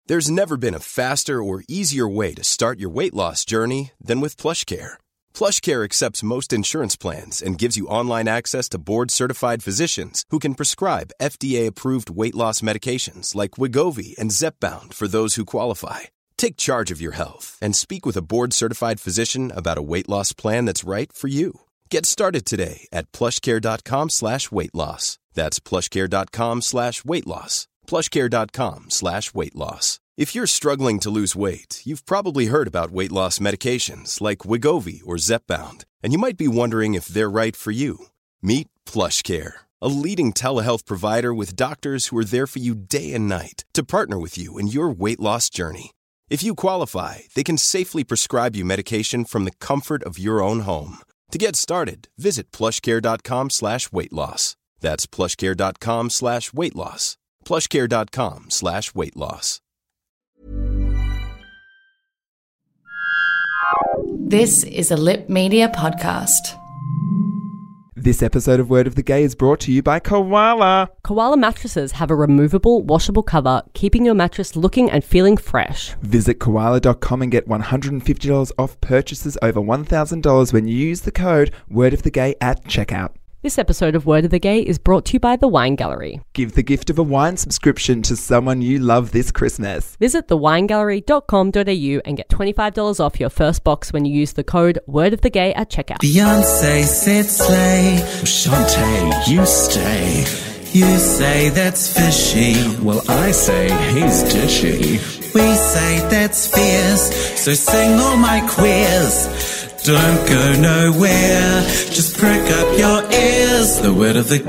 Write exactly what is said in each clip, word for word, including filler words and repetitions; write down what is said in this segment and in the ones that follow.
There's never been a faster or easier way to start your weight loss journey than with PlushCare. PlushCare accepts most insurance plans and gives you online access to board-certified physicians who can prescribe F D A-approved weight loss medications like Wegovy and Zepbound for those who qualify. Take charge of your health and speak with a board-certified physician about a weight loss plan that's right for you. Get started today at plushcare.com slash weight loss. That's plushcare.com slash weight loss. plushcare.com slash weight loss. If you're struggling to lose weight, you've probably heard about weight loss medications like Wegovy or Zepbound, and you might be wondering if they're right for you. Meet PlushCare, a leading telehealth provider with doctors who are there for you day and night to partner with you in your weight loss journey. If you qualify, they can safely prescribe you medication from the comfort of your own home. To get started, visit plushcare.com slash weight loss. That's plushcare.com slash weight loss. plushcare.com slash weight loss. This is a Lip Media podcast. This episode of Word of the Gay is brought to you by Koala. Koala mattresses have a removable, washable cover, keeping your mattress looking and feeling fresh. Visit koala dot com and get one hundred fifty dollars off purchases over one thousand dollars when you use the code Word of the Gay at checkout. This episode of Word of the Gay is brought to you by The Wine Gallery. Give the gift of a wine subscription to someone you love this Christmas. Visit the wine gallery dot com dot a u and get twenty-five dollars off your first box when you use the code Word of the Gay at checkout. Beyonce said slay, Shantae, you stay. You say that's fishy, well I say he's dishy. We say that's fierce, so sing all my queers. Don't go nowhere, just prick up your ears. The Word of the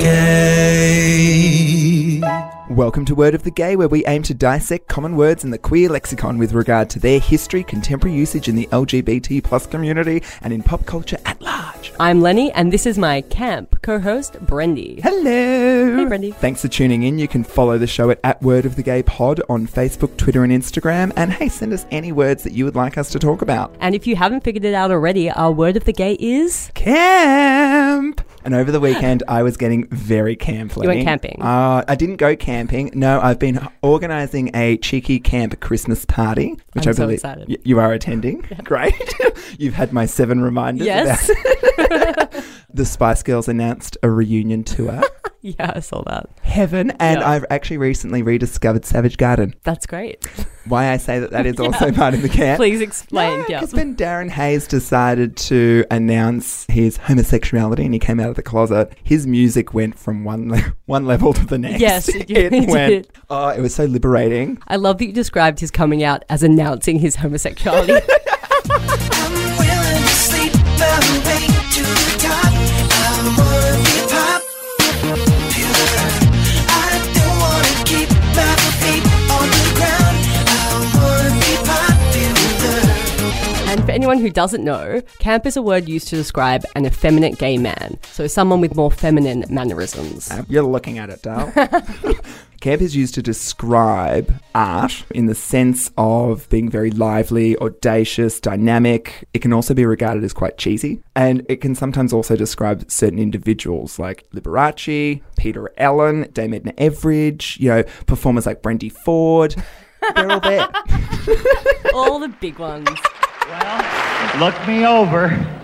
Gay. Welcome to Word of the Gay, where we aim to dissect common words in the queer lexicon with regard to their history, contemporary usage in the L G B T plus community, and in pop culture at large. I'm Lenny, and this is my camp co-host, Brendy. Hello! Hey, Brendy. Thanks for tuning in. You can follow the show at, at Word of the Gay Pod on Facebook, Twitter, and Instagram. And hey, send us any words that you would like us to talk about. And if you haven't figured it out already, our Word of the Gay is... camp! And over the weekend, I was getting very camp, Lenny. You went camping? Uh, I didn't go camping. No, I've been organising a cheeky camp Christmas party, which I'm I so believe excited. y- you are attending. Yeah. Great. You've had my seven reminders. Yes. About the Spice Girls announced a reunion tour. Yeah, I saw that. Heaven. And Yeah. I've actually recently rediscovered Savage Garden. That's great. Why I say that that is Yeah. also part of the camp. Please explain. Yeah. Because when Darren Hayes decided to announce his homosexuality and he came out of the closet, his music went from one le- one level to the next. Yes, it did. it went. Oh, it was so liberating. I love that you described his coming out as announcing his homosexuality. I'm willing to sleep my way to the top. I wanna be popular. I don't wanna keep my feet on the ground. I wanna be popular. And for anyone who doesn't know, camp is a word used to describe an effeminate gay man. So someone with more feminine mannerisms. Uh, You're looking at it, Dal. Camp is used to describe art in the sense of being very lively, audacious, dynamic. It can also be regarded as quite cheesy. And it can sometimes also describe certain individuals like Liberace, Peter Allen, Dame Edna Everage, you know, performers like Brendy Ford. They're all there. All the big ones. Well, look me over.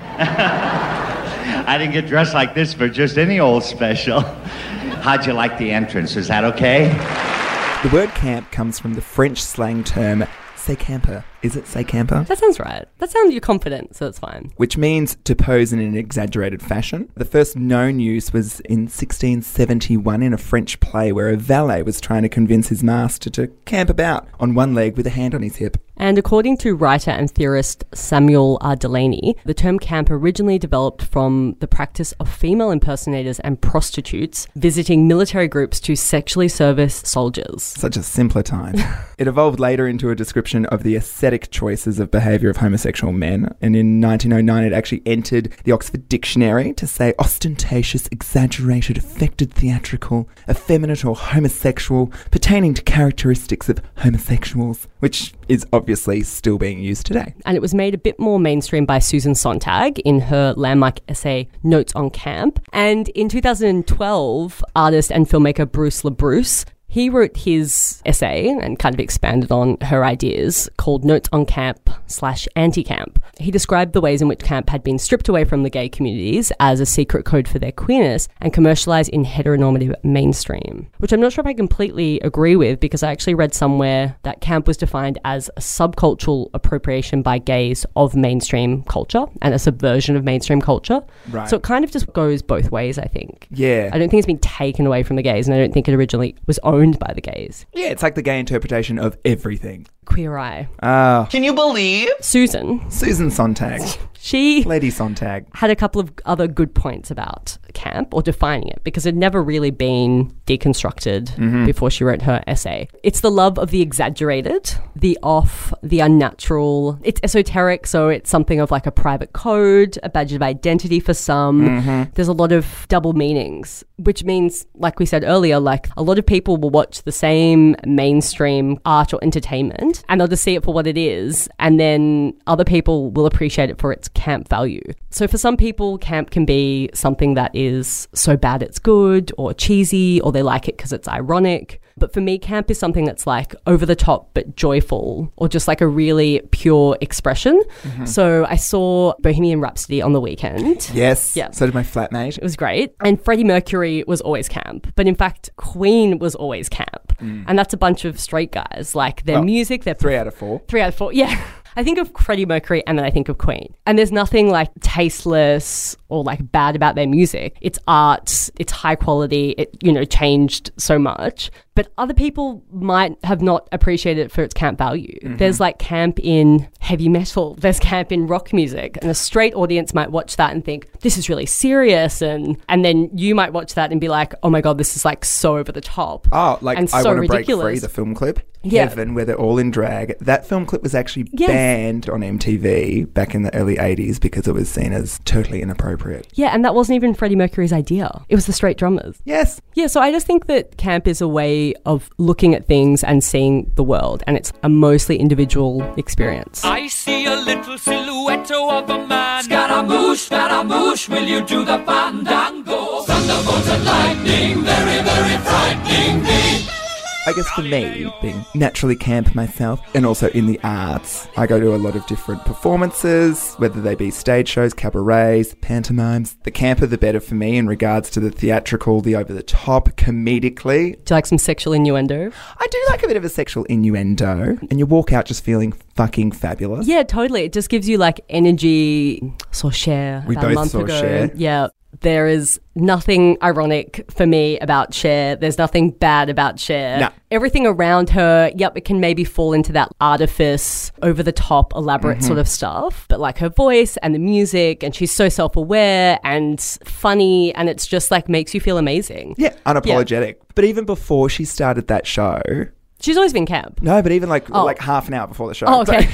I didn't get dressed like this for just any old special. How'd you like the entrance? Is that okay? The word camp comes from the French slang term "c'est camper." Is it "c'est camper"? That sounds right. That sounds you're confident, so it's fine. Which means to pose in an exaggerated fashion. The first known use was in sixteen seventy-one in a French play where a valet was trying to convince his master to camp about on one leg with a hand on his hip. And according to writer and theorist Samuel R. Delaney, the term camp originally developed from the practice of female impersonators and prostitutes visiting military groups to sexually service soldiers. Such a simpler time. It evolved later into a description of the aesthetic choices of behaviour of homosexual men, and in nineteen oh nine it actually entered the Oxford Dictionary to say ostentatious, exaggerated, affected, theatrical, effeminate or homosexual, pertaining to characteristics of homosexuals, which is obviously still being used today. And it was made a bit more mainstream by Susan Sontag in her landmark essay Notes on Camp. And in two thousand twelve, artist and filmmaker Bruce LaBruce, He wrote his essay and kind of expanded on her ideas called Notes on Camp slash Anti-Camp. He described the ways in which camp had been stripped away from the gay communities as a secret code for their queerness and commercialized in heteronormative mainstream, which I'm not sure if I completely agree with, because I actually read somewhere that camp was defined as a subcultural appropriation by gays of mainstream culture and a subversion of mainstream culture. Right. So it kind of just goes both ways, I think. Yeah. I don't think it's been taken away from the gays, and I don't think it originally was owned by the gays. Yeah, it's like the gay interpretation of everything. Queer Eye. Ah. Can you believe? Susan. Susan Sontag. She Lady Sontag. had a couple of other good points about camp, or defining it, because it had never really been deconstructed mm-hmm. before she wrote her essay. It's the love of the exaggerated, the off, the unnatural. It's esoteric, so it's something of like a private code, a badge of identity for some. Mm-hmm. There's a lot of double meanings, which means, like we said earlier, like a lot of people will watch the same mainstream art or entertainment and they'll just see it for what it is, and then other people will appreciate it for its camp value. So for some people, camp can be something that is so bad it's good, or cheesy, or they like it because it's ironic. But for me, camp is something that's like over the top but joyful, or just like a really pure expression. Mm-hmm. So I saw Bohemian Rhapsody on the weekend. Yes. Yeah. So did my flatmate. It was great. And Freddie Mercury was always camp. But in fact, Queen was always camp. Mm. And that's a bunch of straight guys. Like their well, music, their three out of four. Three out of four. Yeah. I think of Freddie Mercury and then I think of Queen. And there's nothing like tasteless or like bad about their music. It's art, it's high quality, it, you know, changed so much. But other people might have not appreciated it for its camp value. Mm-hmm. There's like camp in heavy metal, there's camp in rock music, and a straight audience might watch that and think, this is really serious. And and then you might watch that and be like, oh my God, this is like so over the top. Oh, like and I so Want to ridiculous. Break Free, the film clip. Yeah. Heaven, where they're all in drag. That film clip was actually yes. banned on M T V back in the early eighties because it was seen as totally inappropriate. Yeah, and that wasn't even Freddie Mercury's idea. It was the straight drummers. Yes. Yeah, so I just think that camp is a way of looking at things and seeing the world, and it's a mostly individual experience. I see a little silhouette of a man. Scaramouche, Scaramouche, will you do the fandango? Thunderbolts and lightning, very, very frightening me. I guess for me, being naturally camp myself, and also in the arts, I go to a lot of different performances, whether they be stage shows, cabarets, pantomimes. The camper, the better for me in regards to the theatrical, the over-the-top, comedically. Do you like some sexual innuendo? I do like a bit of a sexual innuendo, and you walk out just feeling fucking fabulous. Yeah, totally. It just gives you like energy. Saw Cher we about a both month saw ago. Cher. Yeah. There is nothing ironic for me about Cher. There's nothing bad about Cher. No. Everything around her, yep, it can maybe fall into that artifice, over-the-top, elaborate mm-hmm. sort of stuff. But like her voice and the music, and she's so self-aware and funny, and it's just like makes you feel amazing. Yeah, unapologetic. Yeah. But even before she started that show... She's always been camp. No, but even like oh. like half an hour before the show. Oh, okay.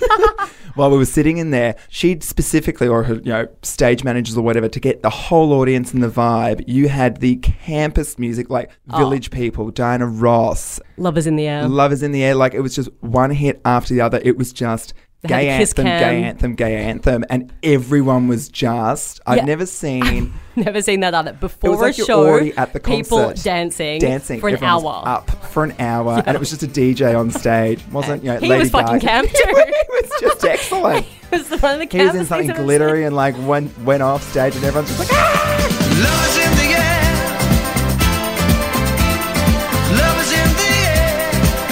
While we were sitting in there, she'd specifically, or her, you know, stage managers or whatever, to get the whole audience in the vibe, you had the campus music, like oh. Village People, Diana Ross. Lovers in the Air. Lovers in the Air. Like, it was just one hit after the other. It was just... They gay anthem, cam. gay anthem, gay anthem, and everyone was just... I've yeah. never seen... Never seen that either. Before it was like a you're show, already at the people concert, dancing, dancing for an Everyone hour. was up for an hour, yeah. and it was just a D J on stage. Wasn't, you know, he Lady was fucking Gaga. camp too. It was just excellent. He was one of the He was in something glittery and like went, went off stage and everyone's just like, ah! Love is in the air. Love is in the air.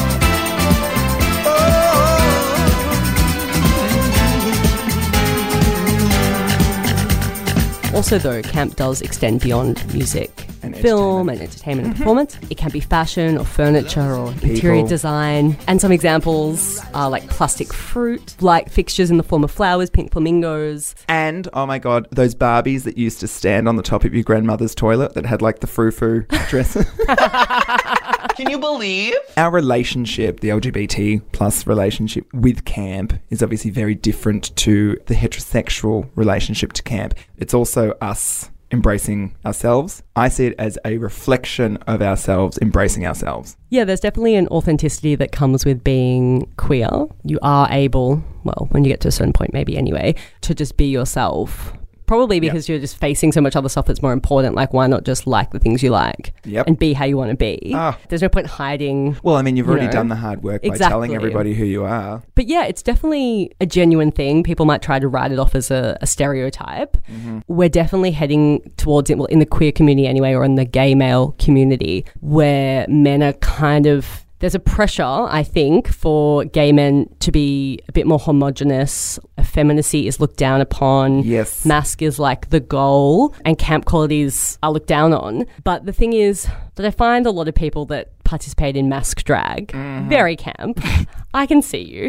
Oh. Also, though, camp does extend beyond music, and film, and entertainment and performance. It can be fashion or furniture or People. interior design. And some examples are like plastic fruit, like fixtures in the form of flowers, pink flamingos. And, oh my God, those Barbies that used to stand on the top of your grandmother's toilet that had like the frou-frou dresses. Can you believe? Our relationship, the L G B T plus relationship with camp, is obviously very different to the heterosexual relationship to camp. It's also us embracing ourselves. I see it as a reflection of ourselves embracing ourselves. Yeah, there's definitely an authenticity that comes with being queer. You are able, well, when you get to a certain point maybe anyway, to just be yourself. Probably because yep. you're just facing so much other stuff that's more important. Like, why not just like the things you like yep. and be how you want to be? Oh. There's no point hiding. Well, I mean, you've you already know. done the hard work Exactly. by telling everybody who you are. But yeah, it's definitely a genuine thing. People might try to write it off as a, a stereotype. Mm-hmm. We're definitely heading towards it, well, in the queer community anyway, or in the gay male community, where men are kind of... There's a pressure, I think, for gay men to be a bit more homogenous. Effeminacy is looked down upon. Yes. Mask is like the goal, and camp qualities are looked down on. But the thing is that I find a lot of people that participate in mask drag, mm-hmm. very camp. I can see you.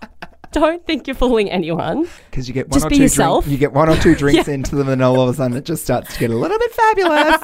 Don't think you're fooling anyone. Because you get one just or be two yourself. Drink, you get one or two drinks yeah. into them, and all of a sudden it just starts to get a little bit fabulous.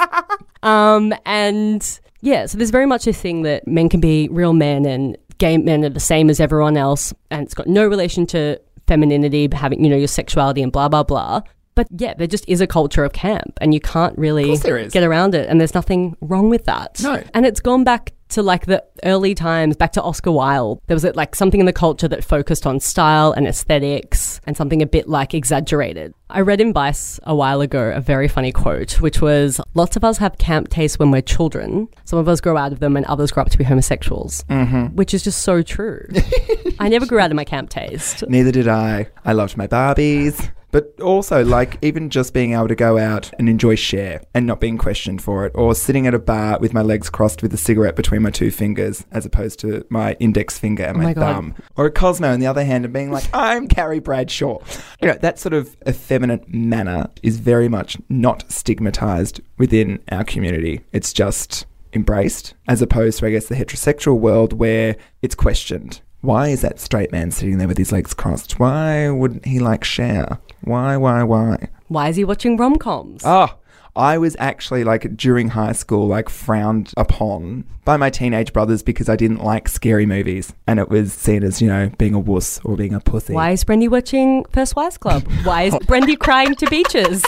um, and yeah, so there's very much a thing that men can be real men and gay men are the same as everyone else, and it's got no relation to femininity, having, you know, your sexuality and blah blah blah. But yeah, there just is a culture of camp, and you can't really get around it, and there's nothing wrong with that. No. And it's gone back to like the early times, back to Oscar Wilde. There was like something in the culture that focused on style and aesthetics and something a bit like exaggerated. I read in Vice a while ago a very funny quote, which was, lots of us have camp tastes when we're children. Some of us grow out of them and others grow up to be homosexuals, mm-hmm. which is just so true. I never grew out of my camp taste. Neither did I. I loved my Barbies. But also, like, even just being able to go out and enjoy Cher and not being questioned for it, or sitting at a bar with my legs crossed with a cigarette between my two fingers as opposed to my index finger and oh my, my thumb. Or at Cosmo on the other hand and being like, I'm Carrie Bradshaw. You know, that sort of effeminate manner is very much not stigmatized within our community. It's just embraced, as opposed to, I guess, the heterosexual world where it's questioned. Why is that straight man sitting there with his legs crossed? Why wouldn't he like Cher? Why, why, why? Why is he watching rom-coms? Oh, I was actually, like, during high school, like, frowned upon by my teenage brothers because I didn't like scary movies. And it was seen as, you know, being a wuss or being a pussy. Why is Brendy watching First Wives Club? Why is Brendy crying to beaches?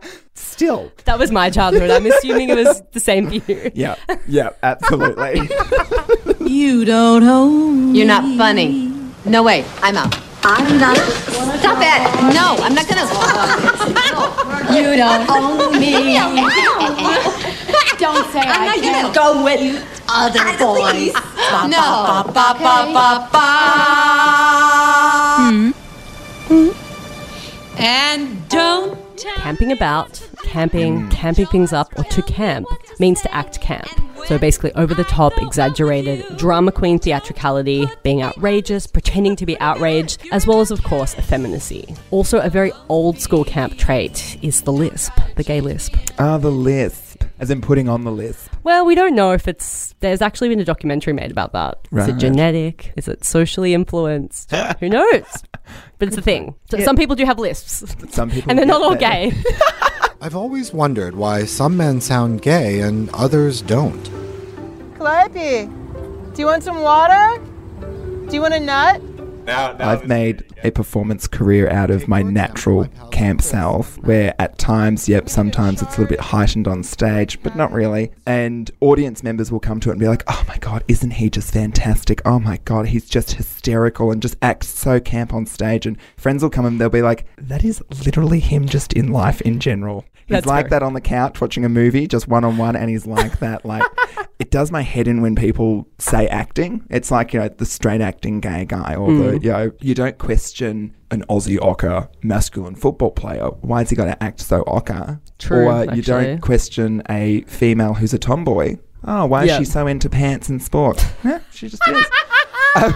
Still. That was my childhood. I'm assuming it was the same for you. Yeah, yeah, absolutely. You don't own You're not funny. No, wait, I'm out. I'm not. Stop it! No, I'm not gonna. You don't own me. Don't say I'm I not can't. gonna go with other boys. No. Ba, ba, ba, ba, ba. Hmm. And don't Camping about, camping, camping things up, or to camp means to act camp. So basically over the top, exaggerated, drama queen theatricality, being outrageous, pretending to be outraged, as well as, of course, effeminacy. Also, a very old school camp trait is the lisp, the gay lisp. Ah, the lisp. As in putting on the lisp. Well, we don't know if it's... There's actually been a documentary made about that. Right. Is it genetic? Is it socially influenced? Who knows? But it's a thing. So Yeah. Some people do have lisps. Some people And they're not get all that. gay. I've always wondered why some men sound gay and others don't. Calliope, do you want some water? Do you want a nut? Now, now I've made a performance career out of my natural camp self, where at times, yep, sometimes it's a little bit heightened on stage, but not really. And audience members will come to it and be like, oh my God, isn't he just fantastic? Oh my God, he's just hysterical and just acts so camp on stage. And friends will come and they'll be like, that is literally him just in life in general. He's That's like fair. that on the couch watching a movie, just one-on-one, and he's like that. Like, it does my head in when people say acting. It's like, you know, the straight acting gay guy, or the, you know, you don't question an Aussie ochre masculine football player. Why has he got to act so ochre? True, Or you actually. don't question a female who's a tomboy. Oh, why is Yeah. she so into pants and sport? Yeah, she just is. Um,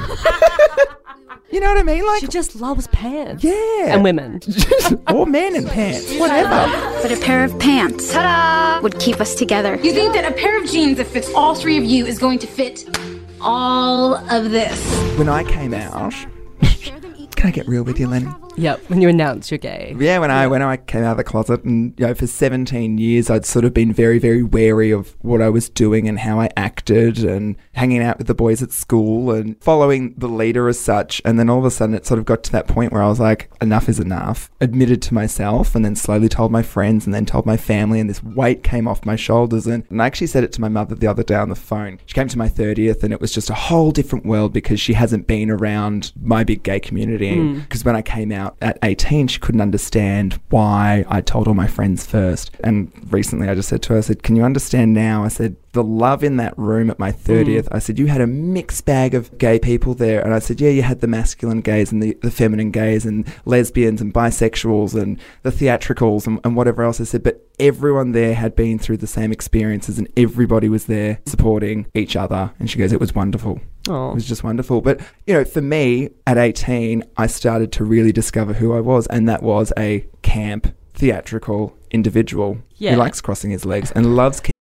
you know what I mean? Like, She just loves pants. yeah. And women. Or men in pants, whatever. But a pair of pants would keep us together. You think that a pair of jeans that fits all three of you is going to fit all of this? When I came out, can I get real with you, Lenny? Yep, when you announce you're gay. Yeah, when I when I came out of the closet, and you know, for seventeen years, I'd sort of been very, very wary of what I was doing and how I acted, and hanging out with the boys at school and following the leader as such. And then all of a sudden, it sort of got to that point where I was like, enough is enough. Admitted to myself, and then slowly told my friends, and then told my family, and this weight came off my shoulders. And, and I actually said it to my mother the other day on the phone. She came to my thirtieth, and it was just a whole different world because she hasn't been around my big gay community. Because when I came out, out at eighteen, she couldn't understand why I told all my friends first. And recently I just said to her, I said, can you understand now? I said, the love in that room at my thirtieth, mm. I said, you had a mixed bag of gay people there. And I said, yeah, you had the masculine gays and the, the feminine gays and lesbians and bisexuals and the theatricals and, and whatever else. I said, but everyone there had been through the same experiences and everybody was there supporting each other. And she goes, it was wonderful. Aww. It was just wonderful. But, you know, for me, at eighteen, I started to really discover who I was, and that was a camp, theatrical individual yeah. who likes crossing his legs and loves camp.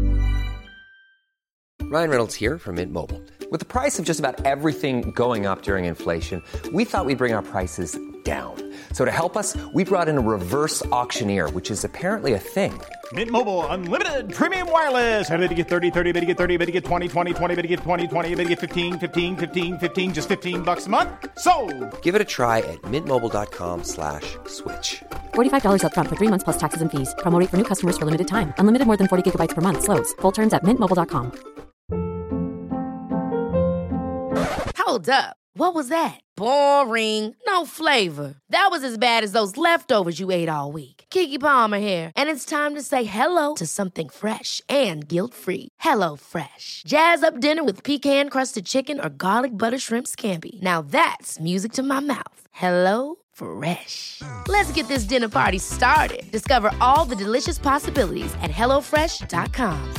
Ryan Reynolds here from Mint Mobile. With the price of just about everything going up during inflation, we thought we'd bring our prices down. So to help us, we brought in a reverse auctioneer, which is apparently a thing. Mint Mobile Unlimited Premium Wireless. How to get thirty, thirty, how to get thirty, how to get twenty, twenty, twenty, how to get twenty, twenty, how to get fifteen, fifteen, fifteen, fifteen, just fifteen bucks a month? Sold! Give it a try at mintmobile.com slash switch. forty-five dollars up front for three months plus taxes and fees. Promo rate for new customers for limited time. Unlimited more than forty gigabytes per month. Slows full terms at mint mobile dot com. Hold up. What was that? Boring. No flavor. That was as bad as those leftovers you ate all week. Keke Palmer here, and it's time to say hello to something fresh and guilt-free. Hello Fresh. Jazz up dinner with pecan-crusted chicken or garlic butter shrimp scampi. Now that's music to my mouth. Hello Fresh. Let's get this dinner party started. Discover all the delicious possibilities at hello fresh dot com.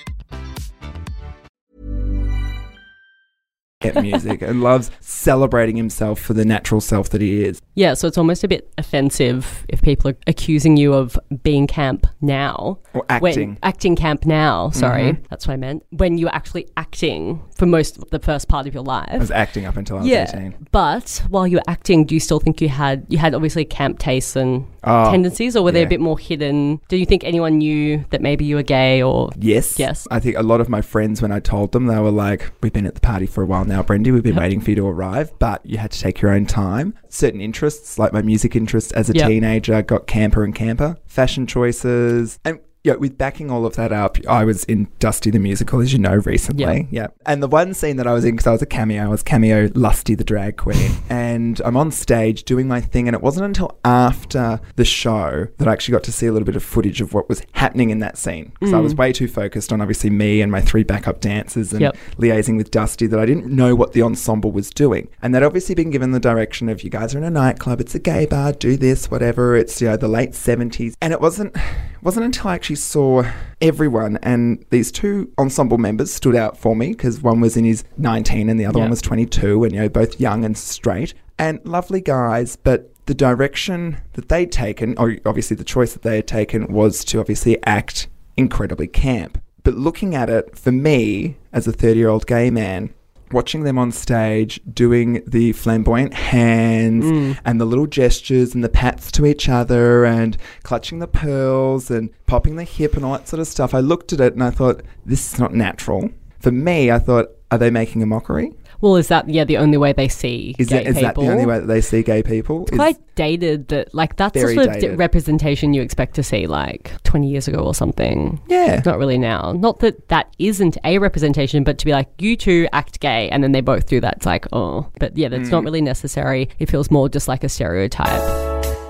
Music and loves celebrating himself for the natural self that he is. Yeah, so it's almost a bit offensive if people are accusing you of being camp now. Or acting. When, acting camp now, sorry. Mm-hmm. That's what I meant. When you're actually acting for most of the first part of your life. I was acting up until I was yeah, eighteen. But while you were acting, do you still think you had, you had obviously camp tastes and oh, tendencies, or were yeah. they a bit more hidden? Do you think anyone knew that maybe you were gay or? Yes. Yes. I think a lot of my friends, when I told them, they were like, we've been at the party for a while now, Brendy, we've been yep. waiting for you to arrive, but you had to take your own time. Certain interests, like my music interests as a yep. teenager, got camper and camper. Fashion choices. And yeah, with backing all of that up, I was in Dusty the Musical, as you know, recently. Yeah. yeah. And the one scene that I was in, because I was a cameo, I was cameo Lusty the Drag Queen. And I'm on stage doing my thing. And it wasn't until after the show that I actually got to see a little bit of footage of what was happening in that scene. Because mm. I was way too focused on obviously me and my three backup dancers and yep. liaising with Dusty that I didn't know what the ensemble was doing. And they'd obviously been given the direction of, you guys are in a nightclub, it's a gay bar, do this, whatever. It's, you know, the late seventies. And it wasn't... It wasn't until I actually saw everyone, and these two ensemble members stood out for me because one was in his nineteen and the other yeah. one was twenty-two, and you know, both young and straight and lovely guys. But the direction that they'd taken, or obviously the choice that they had taken, was to obviously act incredibly camp. But looking at it, for me, as a thirty-year-old gay man, watching them on stage doing the flamboyant hands mm. and the little gestures and the pats to each other and clutching the pearls and popping the hip and all that sort of stuff, I looked at it and I thought, this is not natural. For me, I thought, are they making a mockery? Well, is that, yeah, the only way they see is gay that, is people? Is that the only way that they see gay people? It's quite dated. That like That's the sort of d- representation you expect to see like twenty years ago or something. Yeah. Not really now. Not that that isn't a representation, but to be like, you two act gay, and then they both do that. It's like, oh. But yeah, that's mm. not really necessary. It feels more just like a stereotype.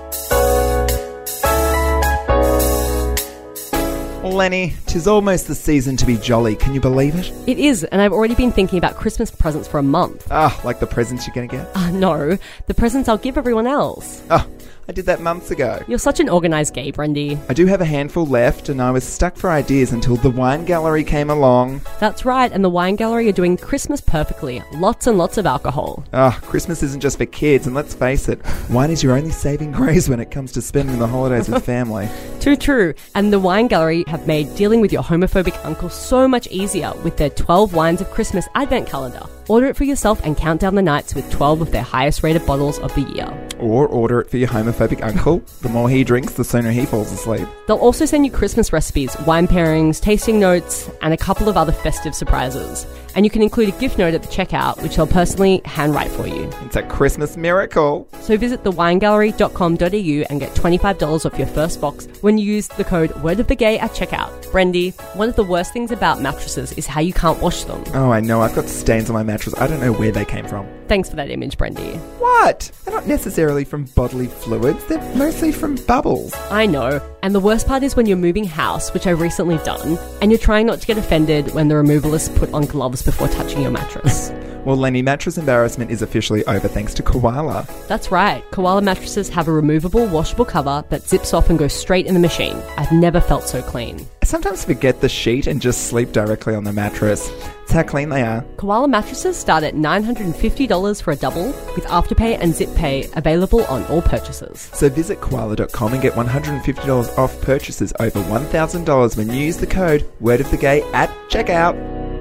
Lenny, 'tis almost the season to be jolly. Can you believe it? It is, and I've already been thinking about Christmas presents for a month. Ah, like the presents you're going to get? Uh, no, the presents I'll give everyone else. Oh, I did that months ago. You're such an organised gay, Brendy. I do have a handful left, and I was stuck for ideas until the Wine Gallery came along. That's right, and the Wine Gallery are doing Christmas perfectly. Lots and lots of alcohol. Ah, oh, Christmas isn't just for kids, and let's face it, wine is your only saving grace when it comes to spending the holidays with family. Too true. And the Wine Gallery have made dealing with your homophobic uncle so much easier with their twelve Wines of Christmas advent calendar. Order it for yourself and count down the nights with twelve of their highest rated bottles of the year. Or order it for your homophobic uncle. The more he drinks, the sooner he falls asleep. They'll also send you Christmas recipes, wine pairings, tasting notes, and a couple of other festive surprises. And you can include a gift note at the checkout, which they'll personally handwrite for you. It's a Christmas miracle. So visit the wine gallery dot com dot a u and get twenty-five dollars off your first box when you use the code Word of the Gay at checkout. Brendy, one of the worst things about mattresses is how you can't wash them. Oh, I know. I've got stains on my mattress. I don't know where they came from. Thanks for that image, Brendy. What? They're not necessarily from bodily fluids. They're mostly from bubbles. I know. And the worst part is when you're moving house, which I've recently done, and you're trying not to get offended when the removalists put on gloves before touching your mattress. Well, Lenny, mattress embarrassment is officially over thanks to Koala. That's right. Koala mattresses have a removable, washable cover that zips off and goes straight in the machine. I've never felt so clean. I sometimes forget the sheet and just sleep directly on the mattress. It's how clean they are. Koala mattresses start at nine hundred fifty dollars for a double, with Afterpay and ZipPay available on all purchases. So visit koala dot com and get one hundred fifty dollars off purchases over one thousand dollars when you use the code Word of the Gay at checkout.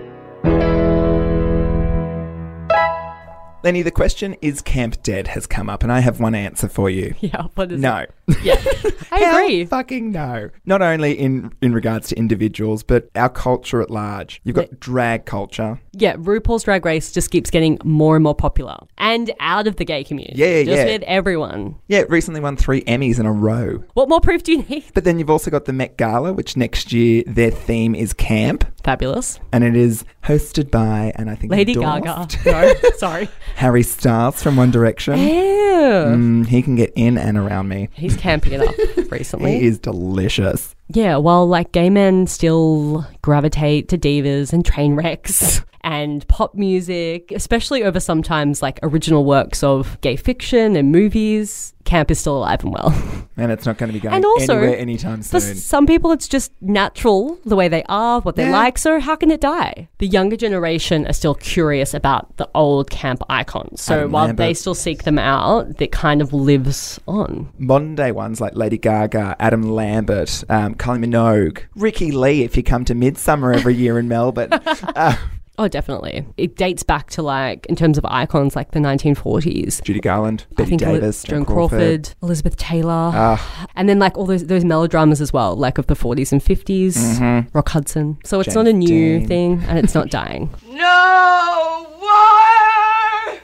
Lenny, the question, is camp dead, has come up, and I have one answer for you. Yeah, what is no. it? Yeah, I agree. Hell fucking no. Not only in, in regards to individuals, but our culture at large. You've got drag culture. Yeah, RuPaul's Drag Race just keeps getting more and more popular. And out of the gay community. Yeah, just yeah. with everyone. Yeah, it recently won three Emmys in a row. What more proof do you need? But then you've also got the Met Gala, which next year their theme is camp. Fabulous. And it is hosted by, and I think Lady endorsed, Gaga. No, sorry. Harry Styles from One Direction. Ew. Mm, he can get in and around me. He's camping it up recently. He is delicious. Yeah, well, like gay men still gravitate to divas and train wrecks and pop music, especially over sometimes like original works of gay fiction and movies. Camp is still alive and well. And it's not going to be going and also, anywhere anytime for soon. some people, it's just natural the way they are, what they Yeah. like, so how can it die? The younger generation are still curious about the old camp icons. So Adam while Lambert. they still seek them out, it kind of lives on. Modern day ones like Lady Gaga, Adam Lambert, um, Kylie Minogue, Ricky Lee if you come to Midsummer every year in Melbourne. uh, Oh, definitely. It dates back to like, in terms of icons, like the nineteen forties. Judy Garland, I Betty think Davis, Joan Crawford, Elizabeth Taylor. Ah. And then like all those those melodramas as well, like of the forties and fifties, Mhm. Rock Hudson. So it's James not a new Dean. thing and it's not dying. No wire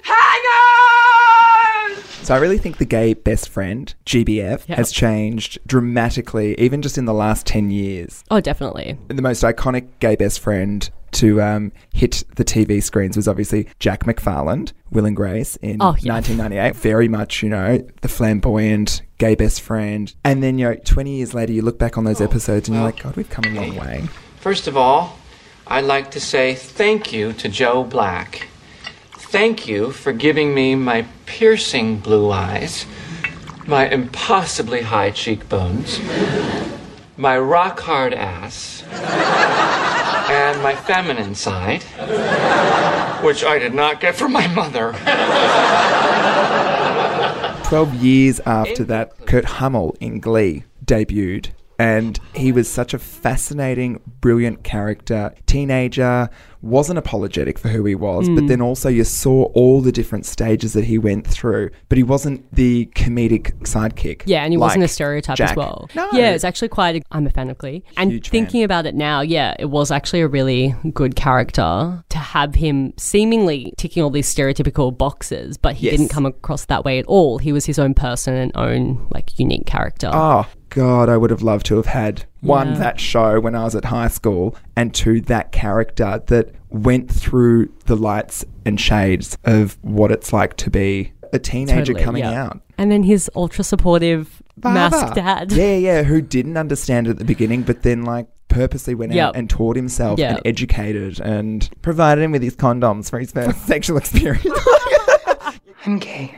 hangers! So I really think the gay best friend, G B F, Yeah. has changed dramatically, even just in the last ten years. Oh, definitely. The most iconic gay best friend to um, hit the T V screens was obviously Jack McFarland, Will and Grace in Oh, yeah. nineteen ninety-eight. Very much, you know, the flamboyant gay best friend. And then, you know, twenty years later, you look back on those episodes and you're like, God, we've come a long way. First of all, I'd like to say thank you to Joe Black. Thank you for giving me my piercing blue eyes, my impossibly high cheekbones, my rock-hard ass, and my feminine side, which I did not get from my mother. Twelve years after that, Kurt Hummel in Glee debuted. And he was such a fascinating, brilliant character. Teenager, wasn't apologetic for who he was, Mm. but then also you saw all the different stages that he went through. But he wasn't the comedic sidekick. Yeah, and he like wasn't a stereotype Jack. as well. No. Yeah, it's actually quite a, I'm a fan of Glee. And Huge fan. thinking about it now, yeah, it was actually a really good character to have him seemingly ticking all these stereotypical boxes, but he Yes. didn't come across that way at all. He was his own person and own like unique character. Oh, God, I would have loved to have had, one, Yeah. that show when I was at high school, and two, that character that went through the lights and shades of what it's like to be a teenager Totally, coming yeah. out. And then his ultra supportive masked Father. dad. Yeah, yeah, who didn't understand it at the beginning, but then like purposely went Yep. out and taught himself Yep. and educated and provided him with his condoms for his first sexual experience. I'm gay.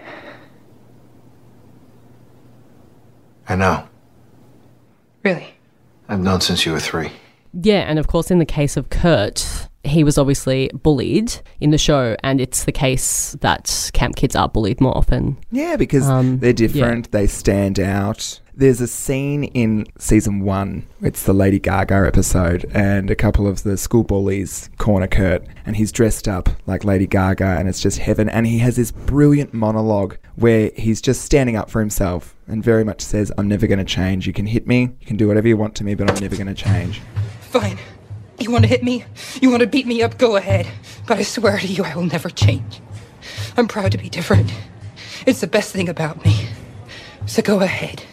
I know. Really? I've known since you were three. Yeah, and of course, in the case of Kurt, he was obviously bullied in the show, and it's the case that camp kids are bullied more often. Yeah, because Um, they're different. They stand out. There's a scene in season one. It's the Lady Gaga episode, and a couple of the school bullies corner Kurt, and he's dressed up like Lady Gaga, and it's just heaven. And he has this brilliant monologue where he's just standing up for himself and very much says, I'm never going to change. You can hit me, you can do whatever you want to me, but I'm never going to change. Fine. You want to hit me? You want to beat me up? Go ahead. But I swear to you, I will never change. I'm proud to be different. It's the best thing about me. So go ahead.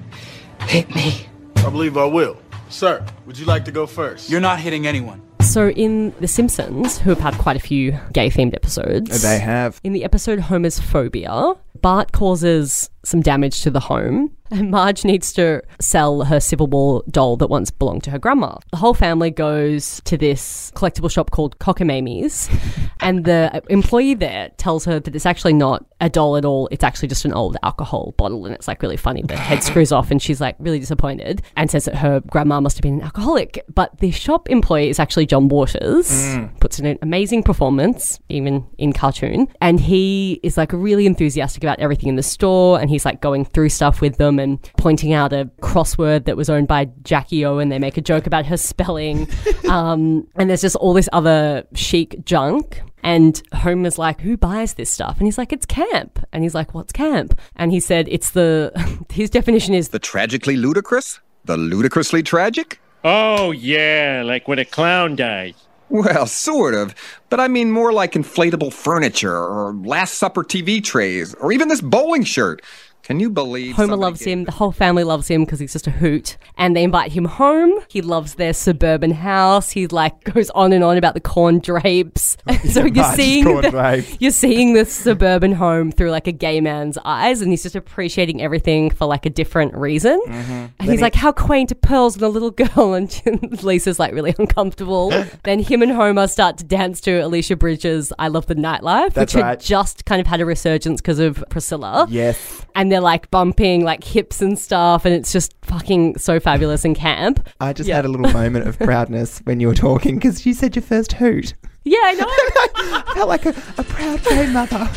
Hit me. I believe I will. Sir, would you like to go first? You're not hitting anyone. So in The Simpsons, who have had quite a few gay-themed episodes... They have. In the episode Homer's Phobia, Bart causes some damage to the home, and Marge needs to sell her Civil War doll that once belonged to her grandma. The whole family goes to this collectible shop called Cockamamie's, and the employee there tells her that it's actually not a doll at all. It's actually just an old alcohol bottle, and it's like really funny. The head screws off, and she's like really disappointed and says that her grandma must have been an alcoholic. But the shop employee is actually John Waters, mm. puts in an amazing performance, even in cartoon, and he is like really enthusiastic about everything in the store, and he's like going through stuff with them and pointing out a crossword that was owned by Jackie O, and they make a joke about her spelling. um, and there's just all this other chic junk. And Homer's like, who buys this stuff? And he's like, it's camp. And he's like, what's camp? And he said, it's the, his definition is... The tragically ludicrous? The ludicrously tragic? Oh, yeah, like when a clown dies. Well, sort of. But I mean more like inflatable furniture or Last Supper T V trays or even this bowling shirt. Can you believe Homer loves him. The whole family loves him because he's just a hoot. And they invite him home. He loves their suburban house. He like goes on and on about the corn drapes. So you're seeing the, you're seeing this suburban home through like a gay man's eyes, and he's just appreciating everything for like a different reason. Mm-hmm. And Then he's he- like, how quaint are pearls and a little girl? And Lisa's like really uncomfortable. Then him and Homer start to dance to Alicia Bridges' I Love the Nightlife, That's which right. had just kind of had a resurgence because of Priscilla. Yes. And they're like bumping like hips and stuff, and it's just fucking so fabulous and camp. I just Yeah. had a little moment of proudness when you were talking because you said your first hoot. Yeah, I know. I felt like a, a proud gay mother.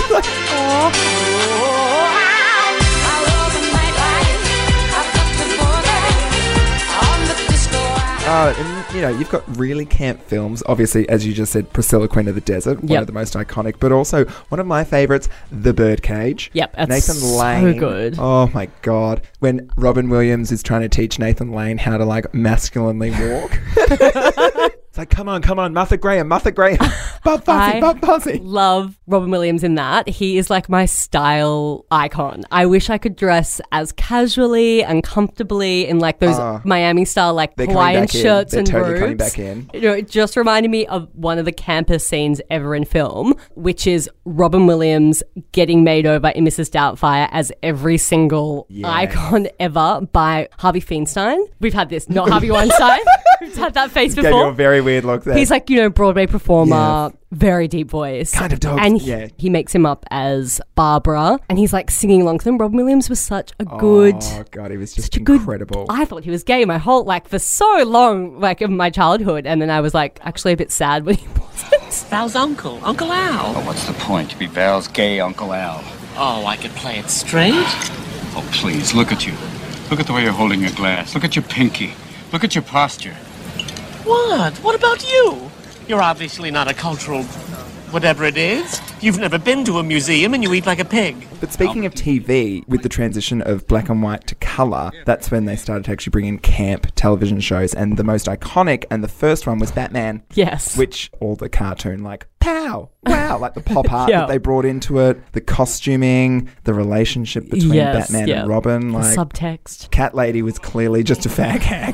Oh, and you know, you've got really camp films. Obviously, as you just said, Priscilla, Queen of the Desert, one Yep. of the most iconic, but also one of my favourites, The Birdcage. Yep, that's Nathan so Lane. good. Oh my God. When Robin Williams is trying to teach Nathan Lane how to like masculinely walk. It's like, come on, come on, Martha Graham, Martha Graham. Bob Fosse, I Bob Fosse. love Robin Williams in that. He is like my style icon. I wish I could dress as casually and comfortably in like those Oh. Miami style like They're coming Hawaiian back in. shirts They're and totally robes. coming back in. You know, it just reminded me of one of the campest scenes ever in film, which is Robin Williams getting made over in Missus Doubtfire as every single Yes. icon ever by Harvey Feinstein. We've had this, not Harvey Weinstein. We've had that face Gave you before. a very weird look there. He's like, you know, Broadway performer, Yeah. very deep voice. Kind of dog. And he, Yeah. he makes him up as Barbara, and he's like singing along to them. Robin Williams was such a good... Oh God, he was just such a good- incredible. I thought he was gay my whole, like, for so long, like, of my childhood. And then I was, like, actually a bit sad when he wasn't. Val's uncle, Uncle Al. Oh, what's the point? To be Val's gay Uncle Al. Oh, I could play it straight. Oh, please, look at you. Look at the way you're holding your glass. Look at your pinky. Look at your posture. What? What about you? You're obviously not a cultural whatever it is. You've never been to a museum and you eat like a pig. But speaking of T V, with the transition of black and white to colour, that's when they started to actually bring in camp television shows. And the most iconic and the first one was Batman. Yes. Which all the cartoon, like, pow, wow, like the pop art Yeah. that they brought into it, the costuming, the relationship between Yes, Batman yeah. and Robin. The Like, subtext. Cat Lady was clearly just a fag hag.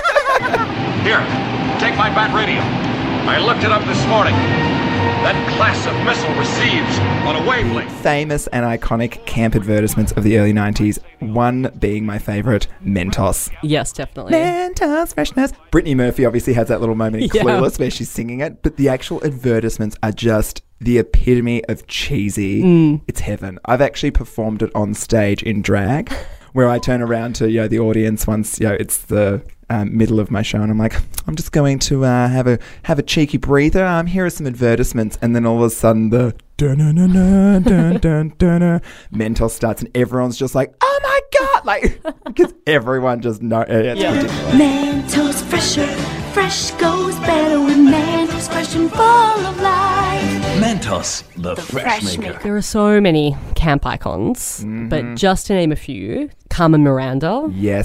Here, take my bat radio. I looked it up this morning. That class of missile receives on a wavelength. Famous and iconic camp advertisements of the early nineties, one being my favourite, Mentos. Yes, definitely. Mentos freshness. Brittany Murphy obviously has that little moment in Yeah. Clueless where she's singing it, but the actual advertisements are just the epitome of cheesy. Mm. It's heaven. I've actually performed it on stage in drag, where I turn around to you know the audience once you know it's the um, middle of my show, and I'm like, I'm just going to uh, have a have a cheeky breather. Um, here are some advertisements, and then all of a sudden the dun dun dun dun dun dun dun Mentos starts, and everyone's just like, oh my god, like because everyone just know it's Yeah. ridiculous. Mentos fresher, fresh goes better with Mentos fresh and full of life. Mentos, the, fresh, fresh maker. There are so many camp icons, Mm-hmm. but just to name a few, Carmen Miranda. Yes.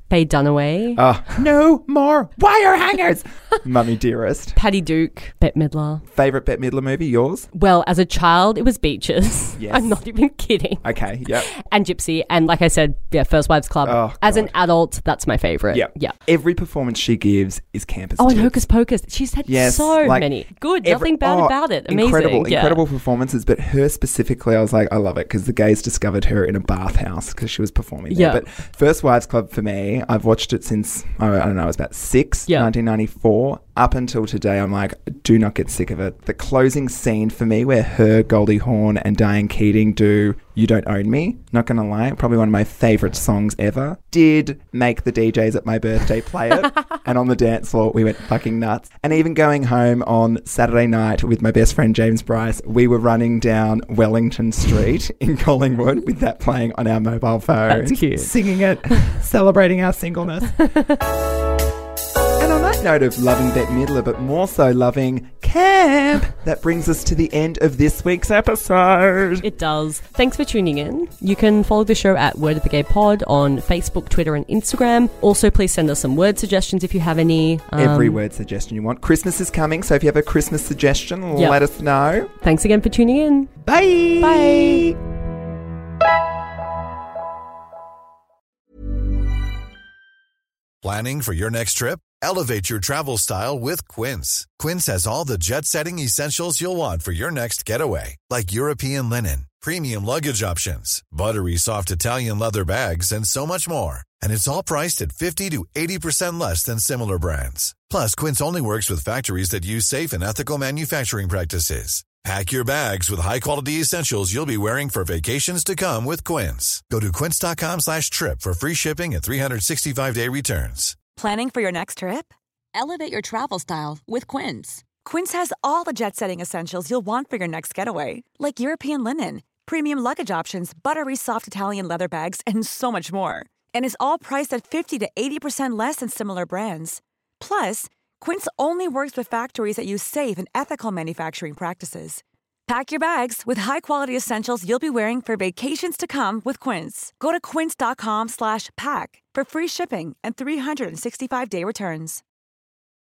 Faye Dunaway. Oh, no more wire hangers. Mummy Dearest. Patty Duke. Bette Midler. Favourite Bette Midler movie, yours? Well, as a child, it was Beaches. Yes. I'm not even kidding. Okay, yep. And Gypsy. And like I said, yeah, First Wives Club. Oh, as an adult, that's my favourite. Yeah. Yeah. Every performance she gives is camp as Oh, and tits. Hocus Pocus. She's had Yes, so like, many. Good. every- Nothing bad oh, about it. Amazing. Incredible, yeah. incredible performances. But her specifically, I was like, I love it because the gays discovered her in a bathhouse because she was performing there. Yeah. But First Wives Club for me, I've watched it since, I don't know, I was about six, Yeah. nineteen ninety-four. Up until today, I'm like, do not get sick of it. The closing scene for me where her, Goldie Hawn and Diane Keating do You Don't Own Me, not going to lie, probably one of my favourite songs ever, did make the D Js at my birthday play it. And on the dance floor, we went fucking nuts. And even going home on Saturday night with my best friend James Bryce, we were running down Wellington Street in Collingwood with that playing on our mobile phones. That's cute. Singing it, celebrating our singleness. And on that note of loving Bette Midler, but more so loving camp, that brings us to the end of this week's episode. It does. Thanks for tuning in. You can follow the show at Word of the Gay Pod on Facebook, Twitter, and Instagram. Also, please send us some word suggestions if you have any. Um, Every word suggestion you want. Christmas is coming, so if you have a Christmas suggestion, Yep. let us know. Thanks again for tuning in. Bye. Bye. Planning for your next trip? Elevate your travel style with Quince. Quince has all the jet-setting essentials you'll want for your next getaway, like European linen, premium luggage options, buttery soft Italian leather bags, and so much more. And it's all priced at fifty to eighty percent less than similar brands. Plus, Quince only works with factories that use safe and ethical manufacturing practices. Pack your bags with high-quality essentials you'll be wearing for vacations to come with Quince. Go to quince.com slash trip for free shipping and three sixty-five day returns. Planning for your next trip? Elevate your travel style with Quince. Quince has all the jet-setting essentials you'll want for your next getaway, like European linen, premium luggage options, buttery soft Italian leather bags, and so much more. And is all priced at fifty to eighty percent less than similar brands. Plus, Quince only works with factories that use safe and ethical manufacturing practices. Pack your bags with high-quality essentials you'll be wearing for vacations to come with Quince. Go to quince.com slash pack for free shipping and three sixty-five day returns.